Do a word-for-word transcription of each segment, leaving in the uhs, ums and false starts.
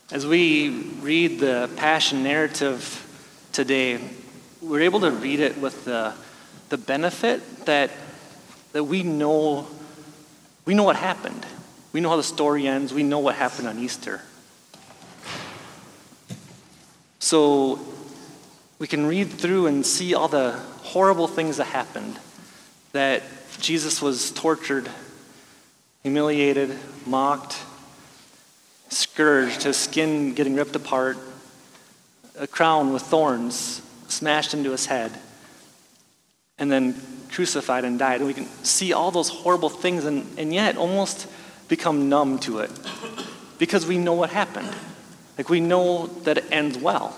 As we read the Passion narrative today, we're able to read it with the, the benefit that, that we know, we know what happened. We know how the story ends. We know what happened on Easter. So we can read through and see all the horrible things that happened, that Jesus was tortured, humiliated, mocked, scourged, his skin getting ripped apart, a crown with thorns smashed into his head, and then crucified and died. And we can see all those horrible things and, and yet almost become numb to it because we know what happened. Like we know that it ends well.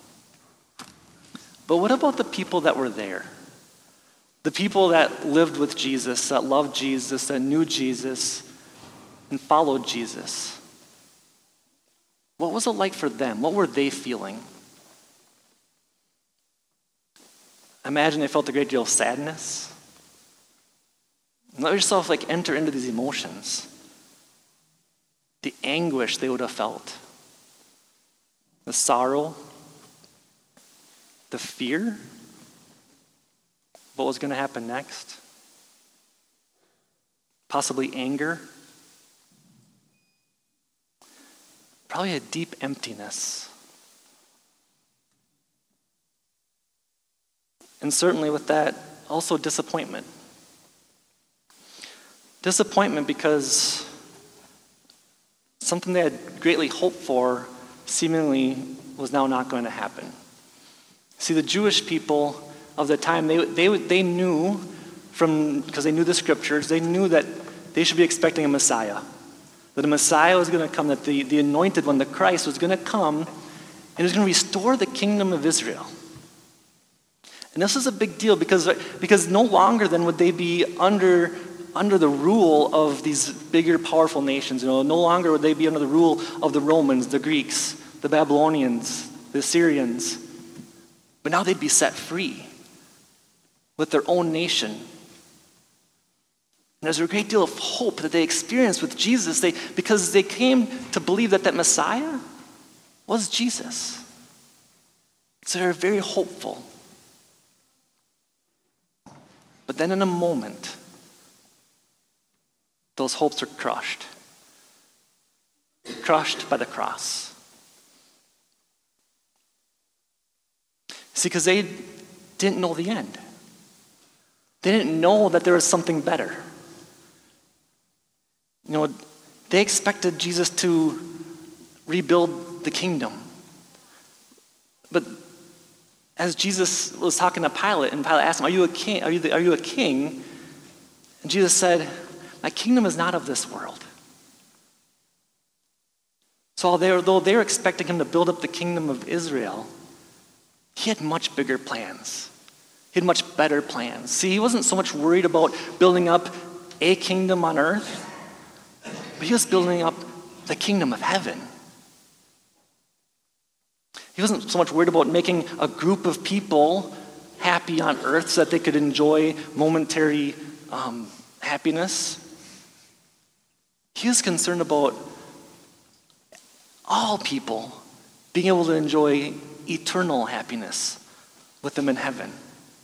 But what about the people that were there? The people that lived with Jesus, that loved Jesus, that knew Jesus, and followed Jesus. What was it like for them? What were they feeling? I imagine they felt a great deal of sadness. Let yourself like enter into these emotions. The anguish they would have felt. The sorrow. The fear. What was going to happen next? Possibly anger. Probably a deep emptiness. And certainly with that, also disappointment. Disappointment because something they had greatly hoped for seemingly was now not going to happen. See, the Jewish people of the time, they they they knew from, because they knew the scriptures, they knew that they should be expecting a Messiah. That a Messiah was going to come, that the, the anointed one, the Christ, was going to come, and he was going to restore the kingdom of Israel. And this is a big deal because, because no longer then would they be under, under the rule of these bigger, powerful nations. You know, no longer would they be under the rule of the Romans, the Greeks, the Babylonians, the Assyrians. But now they'd be set free with their own nation. And there's a great deal of hope that they experienced with Jesus they, because they came to believe that that Messiah was Jesus. So they're very hopeful. But then in a moment, those hopes are crushed. Crushed by the cross. See, because they didn't know the end. They didn't know that there was something better. You know, they expected Jesus to rebuild the kingdom. But as Jesus was talking to Pilate, and Pilate asked him, are you a king? Are you, the, are you a king? And Jesus said, my kingdom is not of this world. So although they were expecting him to build up the kingdom of Israel, he had much bigger plans. He had much better plans. See, he wasn't so much worried about building up a kingdom on earth, but he was building up the kingdom of heaven. He wasn't so much worried about making a group of people happy on earth so that they could enjoy momentary um, happiness. He was concerned about all people being able to enjoy eternal happiness with them in heaven.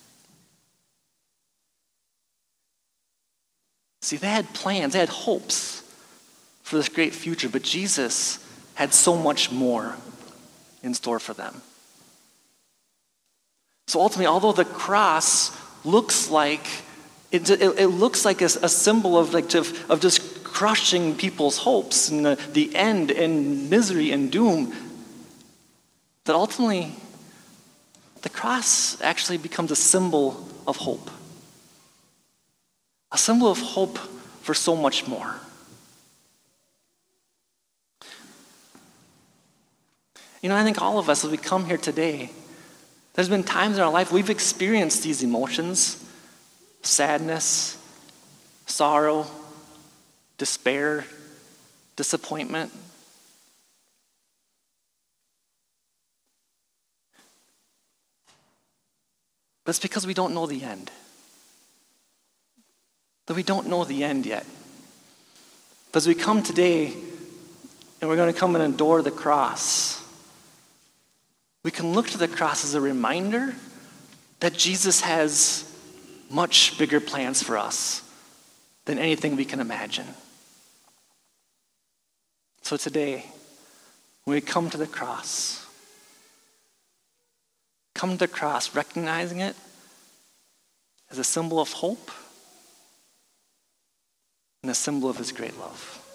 See, they had plans, they had hopes for this great future, but Jesus had so much more in store for them. So ultimately, although the cross looks like it, it, it looks like a, a symbol of like of, of just crushing people's hopes and the, the end and misery and doom, that ultimately the cross actually becomes a symbol of hope. A symbol of hope for so much more. You know, I think all of us, as we come here today, there's been times in our life we've experienced these emotions, sadness, sorrow, despair, disappointment. But it's because we don't know the end. That we don't know the end yet. But as we come today, and we're going to come and adore the cross, we can look to the cross as a reminder that Jesus has much bigger plans for us than anything we can imagine. So today, when we come to the cross, come to the cross recognizing it as a symbol of hope and a symbol of his great love.